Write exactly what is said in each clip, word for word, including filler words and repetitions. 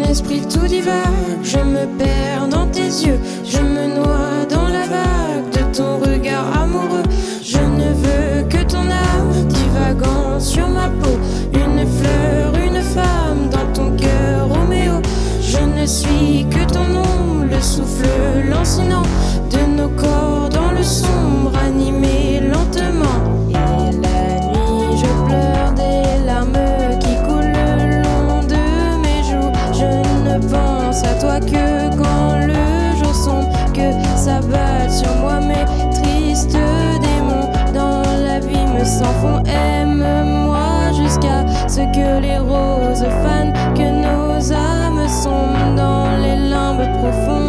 esprit tout divague, je me perds dans tes yeux, je me noie dans la vague de ton regard amoureux. Je ne veux que ton âme divagant sur ma peau, une fleur, une femme dans ton cœur, Roméo. Je ne suis que ton ombre, le souffle lancinant de nos corps dans le sombre, animé lentement. Et la nuit, je pleure des larmes qui coulent le long de mes joues. Je ne pense à toi que quand le jour sombre, que s'abattent sur moi mes tristes démons. Dans la vie me s'en font, aime-moi jusqu'à ce que les roses fanent, que nos âmes sombrent dans les limbes profondes.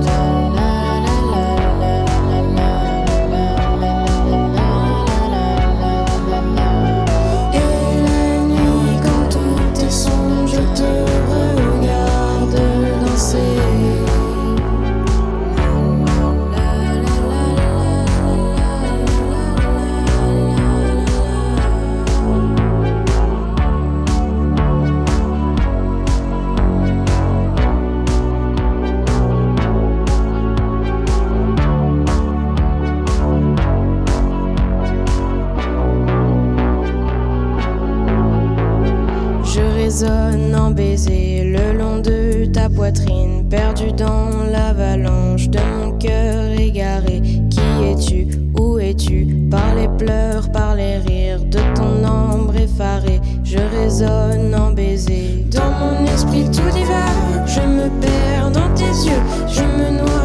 Résonne en baiser le long de ta poitrine, perdu dans l'avalanche de mon cœur égaré. Qui es-tu? Où es-tu? Par les pleurs, par les rires de ton ombre effarée, je résonne en baiser. Dans mon esprit tout divague, je me perds dans tes yeux, je me noie